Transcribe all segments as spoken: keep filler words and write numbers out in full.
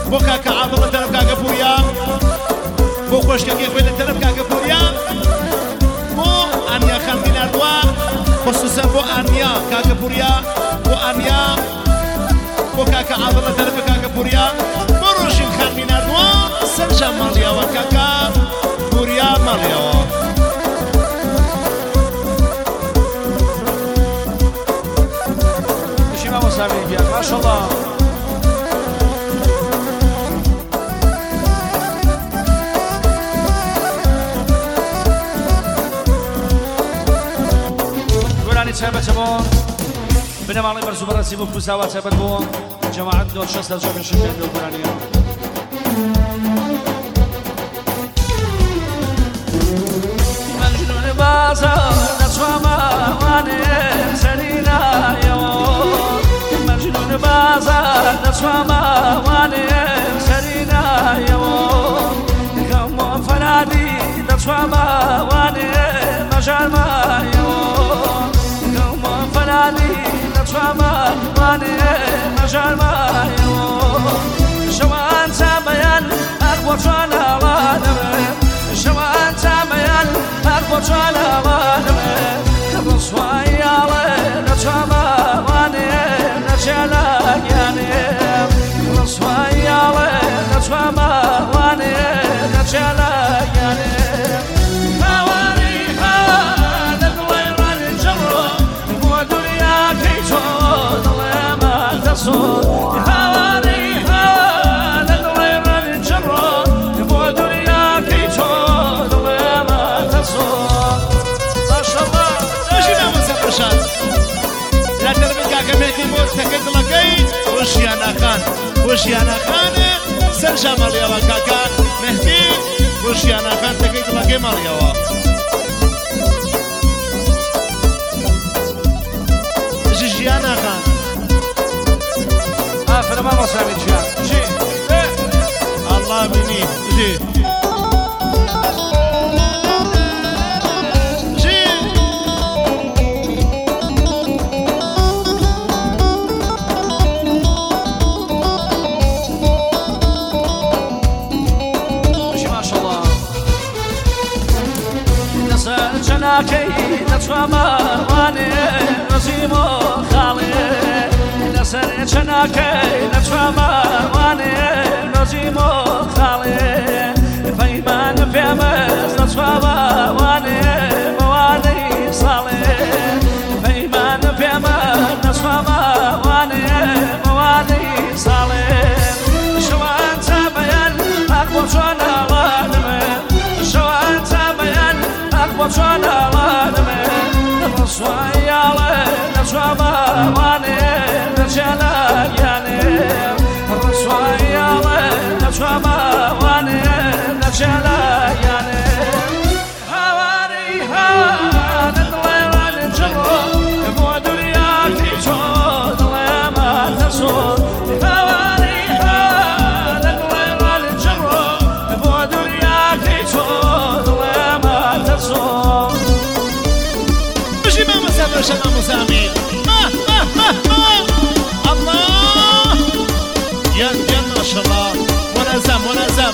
بۆ کاکە عادڵە تەرەف کاکە پوریا بۆ خۆشکەکەی خۆی لە تەرەف کاکە پوریا بۆ ئانیا خەندی نردووە خصوصا بۆ ئانیا کاکە پوریا بۆ ئانیا بۆ کاکە عادڵە تەرەفە کاکە پوریا بۆ ڕۆژین خەندی نردووە سەرجە ماڵیەوە کاکە پوریا ماڵیەوە بشیمە مۆساوی بیان ماشەڵڵا تابت بون بنمالي برزوبرة سيبو كوزاوة تابت بون جماعة دور شخص لجوب الشمال الأوكرانية مجنون بازار نسوما واني سرينا يوم مجنون بازار نسوما واني سرينا يوم كم فنادي نسوما واني مجال ما يوم فنادي نتفاهم واني مجال ما يوم شوان تبين أكبر شانا وانم شوان تبين أكبر شانا وانم كبصواي على نتفاهم واني نجالا يعني كبصواي على نتفاهم واني نجالا يعني حواري هذا الغير الجرة يبغى دنيا كي تود وما تصور ما شاء الله ايش ما مسافرشان لا تربك كميتي موت تكد لكي وش يا نخان وش يا نخان سرجا ماليوا كاكا مهدي وش يا نخان تكد لكي ماليوا جيجي يا نخان فأنا ما مسامي جان جي الله بني جي جي ماشي ما شاء الله نسأل جناكي نتفاما واني نزيمو خالي نسأل جناكي نتفاما واني نزيمو خالي فيمان في أمس نتفاما واني مواني صالي فيمان في أمس نتفاما واني مواني صالي شوان تبين أكبر شوانا وانمي شوان تبين أكبر شوانا وانمي نفصوي علي نتفاما واني نجالا يعني نفصوي علي نتفاما واني نجالا يعني حواري هذا الغير الجرة يبغى دنيا كي تود وما تصور حواري هذا الغير الجرة يبغى دنيا كي تود وما تصور مشي ما مسافر شنا مسامين ما ما ما ما الله يا يا ما شاء الله منظم منظم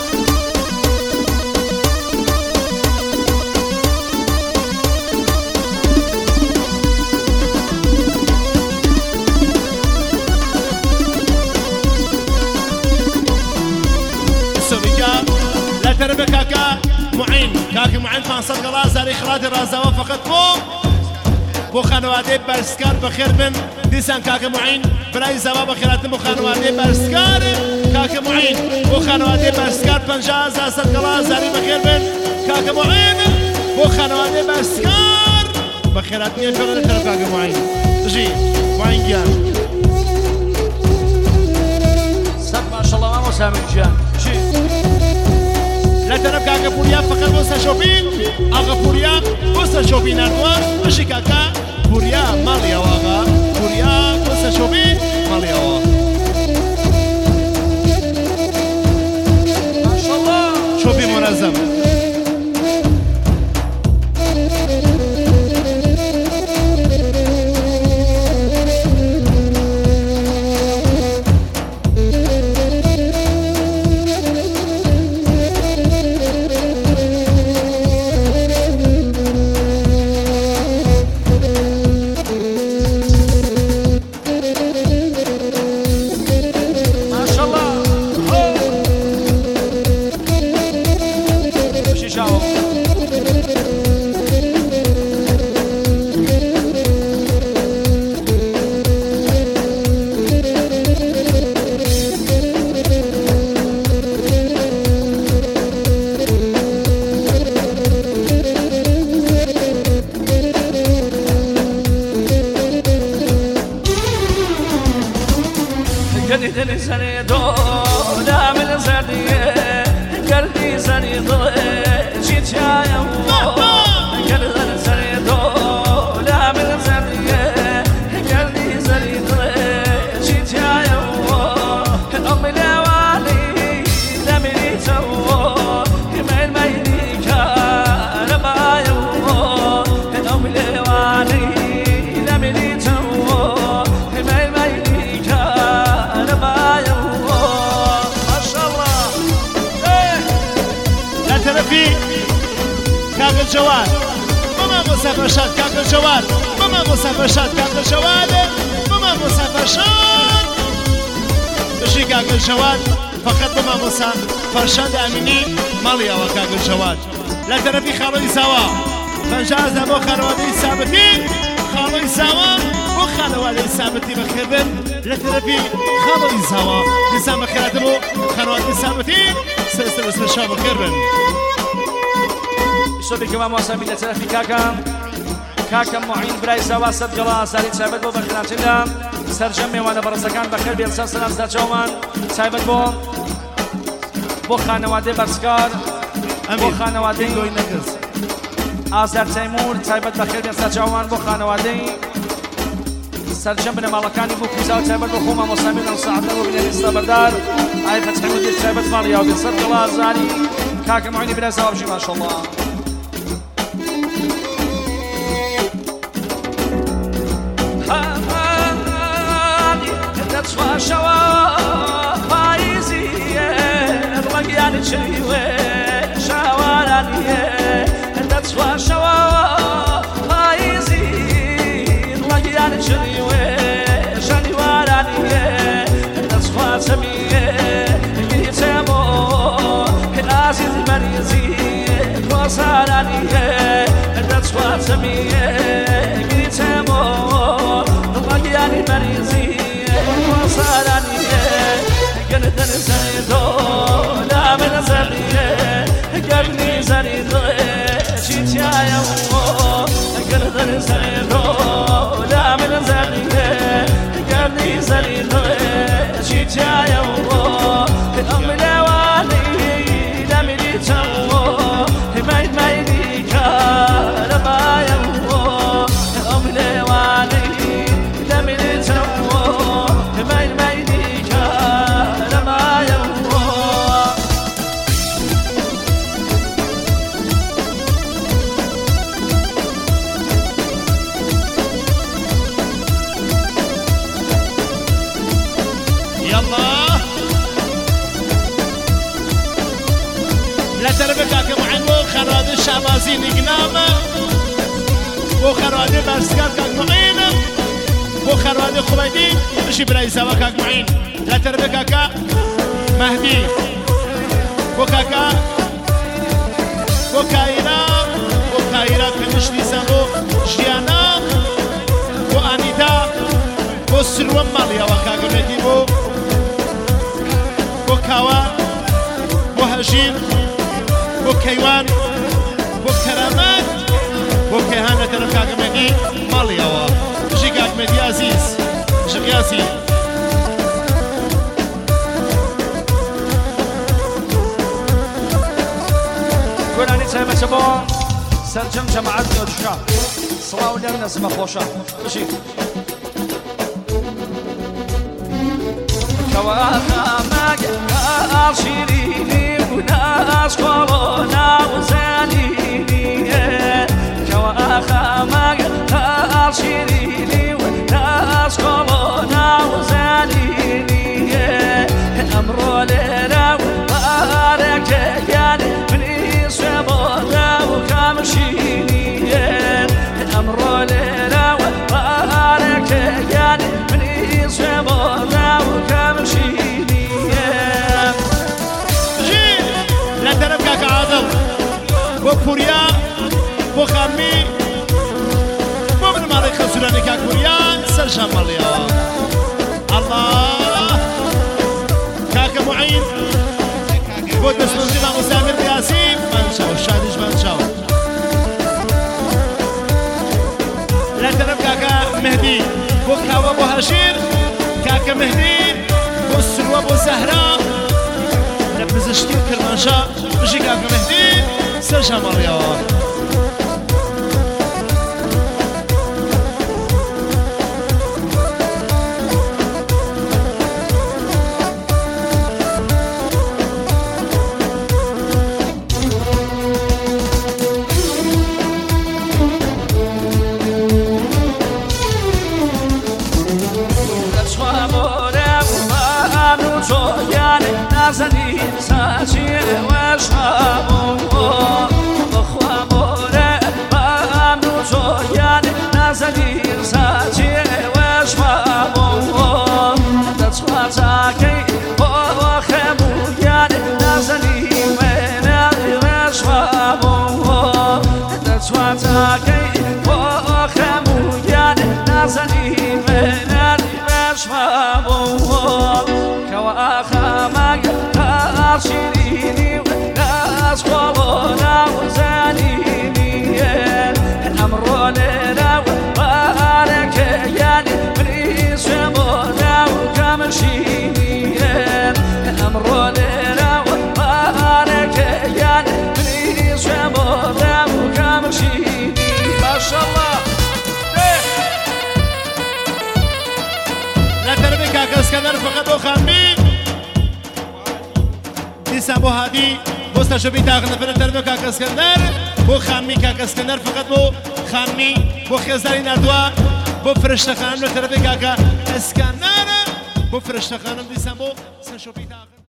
سويكا لا تربك كاكا معين كاكا معين خمسة غلاس زاري خراد الرازوة فقط فوق بو خانواده برسکار بخیر بن دیسان کاکا معین برای زواب خیرات بو خانواده برسکار کاکا معین بو خانواده برسکار پنجاه زاست غلاس زاري بخیر بن کاکا معین بو خانواده برسکار بخیرات میاد فقط طرف کاکا معین جی معین گیان سب ما شاء الله ما مسامي جان جي لا ترى كاكا بوريا فقط بوسا شوبين اغا بوريا بوسا شوبين اردوان مشي كاكا بوريا ماليا واغا بوريا بوسا شوبين ماليا واغا ما شاء الله شوبي منظم قدي دل سني دولا من زرديه قلبي سني ضوء جيت يا يوم قدي دل سني دولا من زرديه قلبي سني ضوء جيت يا يوم أمي لوالي لمني تو كما الميني كان ما يوم أمي لوالي لمني تو كما الميني كان ما يوم ما شاء الله لا ترفي كاك الجواد ماما مسافر شاد كاك الجواد ماما مسافر شاد كاك الجواد ماما مسافر شاد بشي كاك الجواد فقط ماما مسافر شاد اميني ماليا وكاك الجواد لا ترفي خالي سوا فانجاز ابو خالوادي ثابتي خالي سوا وخالوادي ثابتي بخير لا ترفي خالي سوا نسام خيراتمو خالوادي ثابتي سلسلة سلسلة بخير شوفي كمان موسمي لتلفي كاكا كاكا معين براي سوا سد جلا سالي سايبت بو بخلاتنا سرجمي وانا برزكان بخير بيلسان سلام زاد جومان سايبت بو بو خانوادي برسكار بو خانوادي آزار تيمور سايبت بخير بيلسان جومان بو خانوادي سرجم بن مالكاني بو كوزاو سايبت بو خوما موسمي نصعدنا وبنين استبردار اي فتح مدير سايبت ماليا وبن سد جلا زاري كاكا معين براي سوا بجي ما شاء الله تسوى شوا فايزية الرقيان تشيوي شوالانية تسوى شوا فايزية الرقيان تشيوي شوالانية تسوى سمية بيتمو العزيز مريزي وصالانية تسوى سمية بيتمو الرقيان مريزي وصلانية قلت زريدو لا من زرية قلبي زريدو جيت يا يوم قلت زريدو لا من زرية قلبي زريدو جيت يا يوم أمي لوالي لمني تو ماي مايني كان ما يوم أمي لوالي لمني تو ماي مايني كان ما يوم يلا لا تربكا كمعين بو خراد الشعبازين قنامة بو خراد برسكار كاك معين بو خراد خبيدي مشي براي سوا كاك معين لا تربكا كا مهدي بو كاكا بو كايرا بو كايرا كمشتي سابو جيانا بو انيتا بو سلوان ماليا وكاكا مهدي بو بو كاوا بو هجين بو كيوان بو كرامات بو كيهانة تربكا مهدي ماليا مشي كاك مهدي عزيز شقياسي قولاني تسايمة شبون سرجم جماعتنا وجشا صلاة ولينا سما خوشا مشي كواها ما أرشيريني وناس كورونا وزانيني كواها ما أرشيريني وناس كورونا وزانيني أمرو لنا وبارك يعني من إسوابنا وكامشيني أمرو لنا وبارك يعني من إسوابنا وكامشيني جي لا تربكا كعادل بو كوريا بو خامي بو من مالي خسراني كاكوريا سرشان ماليا الله كاكا معين بو دستوزي مع مسامر قياسي منشاو شاديش منشاو لا تربكا كا مهدي بو كاوا بو هشير كاكا مهدي بۆ بۆ زەهرا لە پزیشکی و کرمانشە بژی کاکە مەهدی سەر ژەمەڕیەوە نازنی ساچی وشابو بخوا بوره بامنو جویان نازنی ساچی وشابو دچوا تاکی بخمویان نازنی ونا وشابو دچوا تاکی بخمویان نازنی ونا وشابو كواخا ما شيريني وناس قولنا وزانيني الأمر لنا وبارك يعني بليس يمونا وكمشيني الأمر لنا وبارك يعني بليس يمونا وكمشيني ما شاء الله لا تربك كاسكندر فقط وخامي دیسان بۆ هادی بۆ سەرشەبی تاقنەفرە تەربە کاکە ئەسکەندەر بۆ خانمی کاکە ئەسکەندەر فقط بۆ خانمی بۆ خێزانی نردووە بۆ فرشتەخانم لە تەربەی کاکە ئەسکەندەر بۆ فرشتەخانم دیسان بۆ سەرشەبی تاقن